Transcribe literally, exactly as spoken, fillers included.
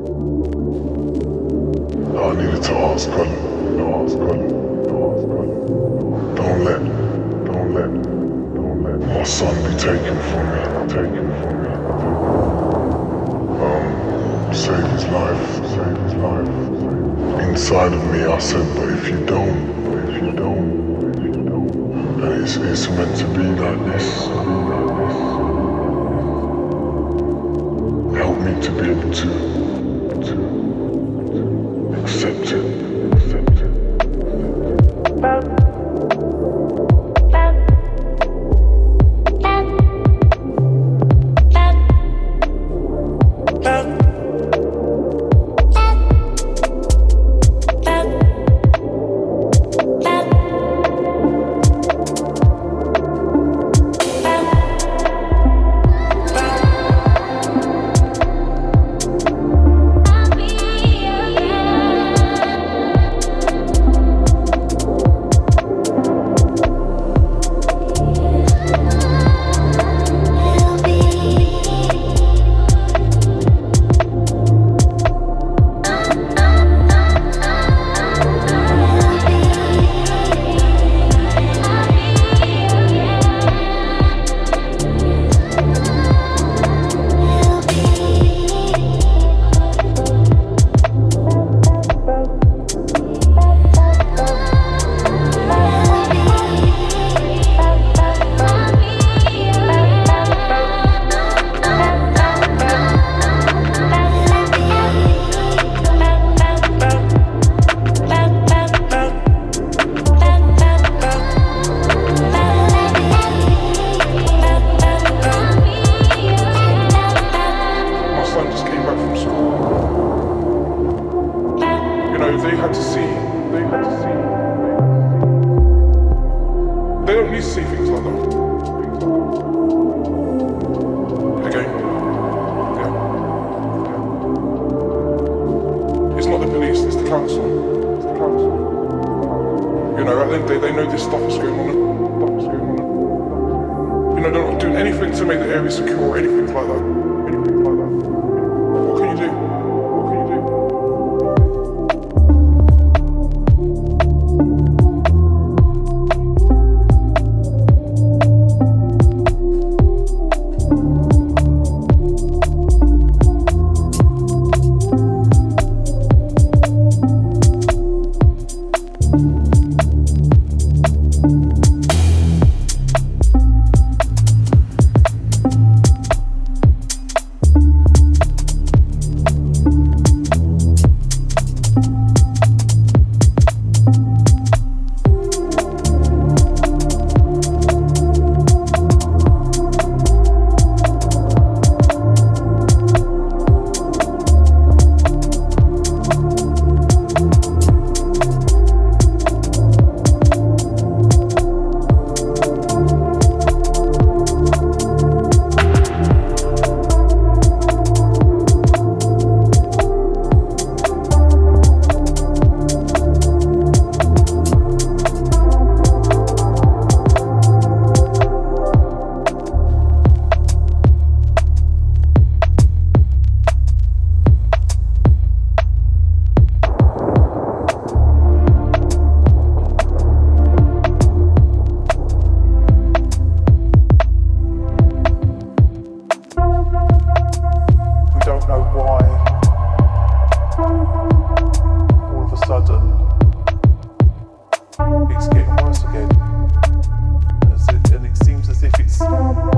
I needed to ask Colin, to ask Colin, to ask Colin. Don't let, don't let, don't let my son be taken from me, taken from me. Um, save his life, save his life. Inside of me I said, but if you don't, but if you don't, but if you don't, and it's, it's meant to be like this, be like this. Help me to be able to, to, to accept it, accept it. It's getting worse again. As it, and it seems as if it's